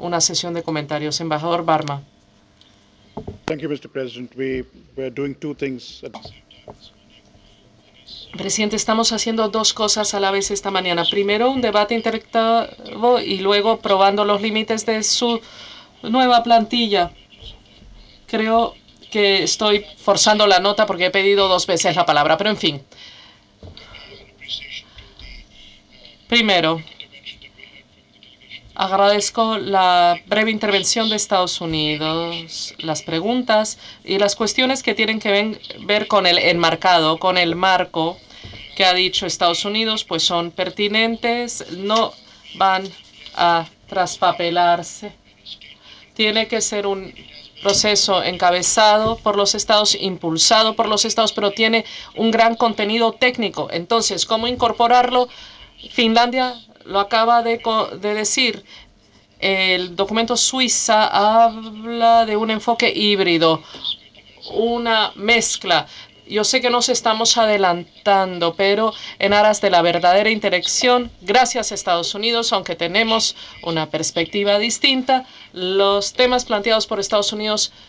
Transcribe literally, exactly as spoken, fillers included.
una sesión de comentarios. Embajador Barma. Thank you, mister President. We were doing two things. Presidente, estamos haciendo dos cosas a la vez esta mañana. Primero, un debate interactivo y luego probando los límites de su nueva plantilla. Creo que estoy forzando la nota porque he pedido dos veces la palabra, pero en fin. Primero, agradezco la breve intervención de Estados Unidos, las preguntas y las cuestiones que tienen que ver con el enmarcado, con el marco que ha dicho Estados Unidos, pues son pertinentes, no van a traspapelarse. Tiene que ser un proceso encabezado por los estados, impulsado por los estados, pero tiene un gran contenido técnico. Entonces, ¿cómo incorporarlo? Finlandia lo acaba de, de decir. El documento Suiza habla de un enfoque híbrido, una mezcla. Yo sé que nos estamos adelantando, pero en aras de la verdadera interacción, gracias a Estados Unidos, aunque tenemos una perspectiva distinta, los temas planteados por Estados Unidos